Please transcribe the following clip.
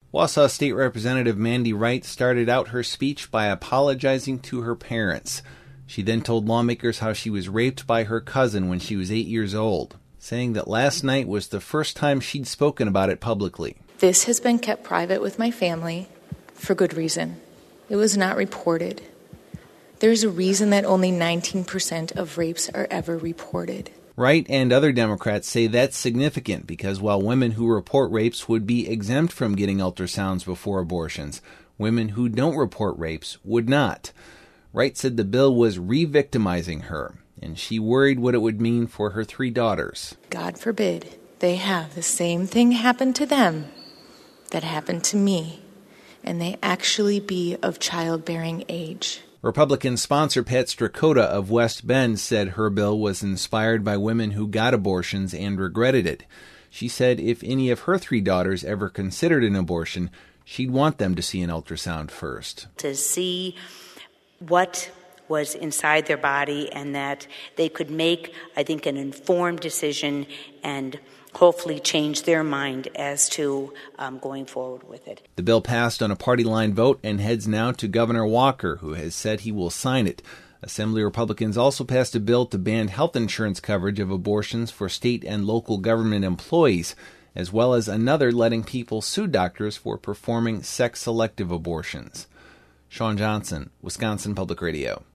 Wausau State Representative Mandy Wright started out her speech by apologizing to her parents. She then told lawmakers how she was raped by her cousin when she was 8 years old, saying that last night was the first time she'd spoken about it publicly. This has been kept private with my family for good reason. It was not reported. There's a reason that only 19% of rapes are ever reported. Wright and other Democrats say that's significant because while women who report rapes would be exempt from getting ultrasounds before abortions, women who don't report rapes would not. Wright said the bill was re-victimizing her, and she worried what it would mean for her 3 daughters. God forbid they have the same thing happen to them that happened to me, and they actually be of childbearing age. Republican sponsor Pat Strakota of West Bend said her bill was inspired by women who got abortions and regretted it. She said if any of her 3 daughters ever considered an abortion, she'd want them to see an ultrasound first. To see what was inside their body and that they could make, I think, an informed decision and hopefully change their mind as to going forward with it. The bill passed on a party line vote and heads now to Governor Walker, who has said he will sign it. Assembly Republicans also passed a bill to ban health insurance coverage of abortions for state and local government employees, as well as another letting people sue doctors for performing sex-selective abortions. Sean Johnson, Wisconsin Public Radio.